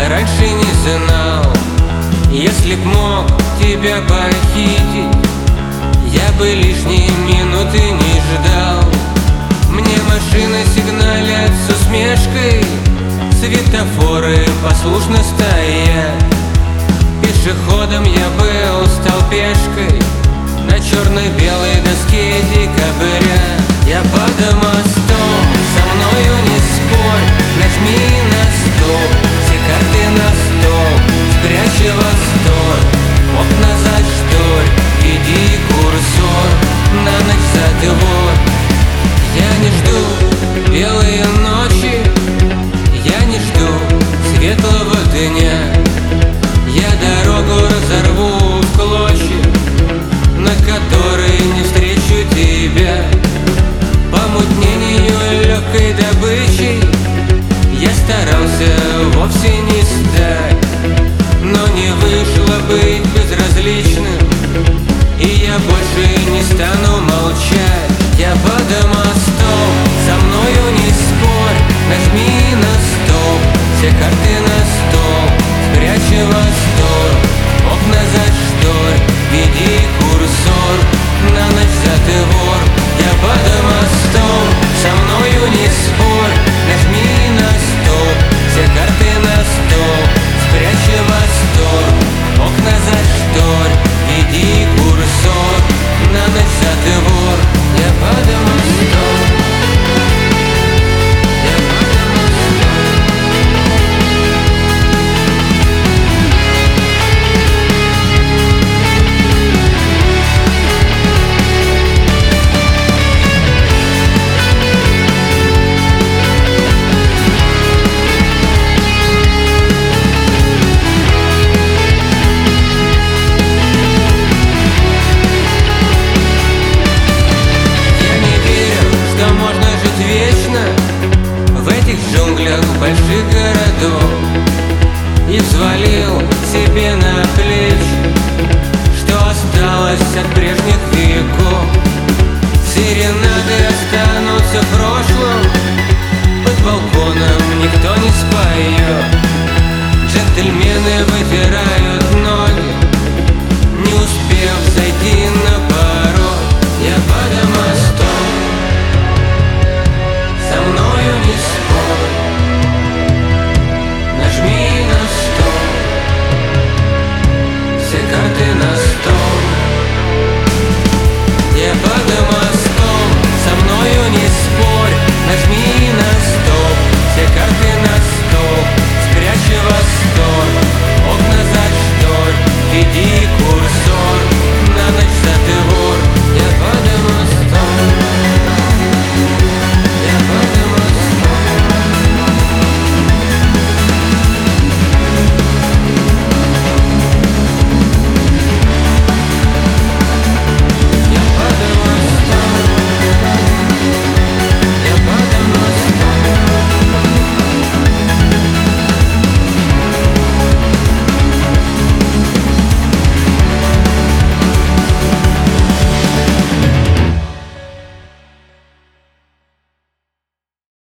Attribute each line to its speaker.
Speaker 1: раньше не знал. Если б мог тебя похитить, я бы лишние минуты не ждал. Мне машины сигналят с усмешкой, светофоры послушно стоят. Пешеходом я был, стал пешкой на черно-белой доске декабря. Я под мостом, со мною не спорь, нажми на стоп, все карты на стол, спрячь восторг, окна зашторь, веди курсор на ночь за двор. Я не жду белые ночи, я не жду светлого дня. Я дорогу разорву в клочья, на которой не встречу тебя. Помутнению легкой добычей я старался вовсе не стать, но не вышло быть безразличным, и я больше не стану молчать. Я под мостом, со мною не спорь, нажми на стоп, все карты на стол, спрячь восторг, окна зашторь, веди курсор на ночь за двор. Я под мостом, со мною не спорь, нажми на стоп, все карты на стол, спрячь восторг, окна зашторь, веди курсор на ночь за двор. Я под мостом, я под мостом. Больших городов и взвалил себе на плечи, что осталось от прежних веков. Серенады останутся в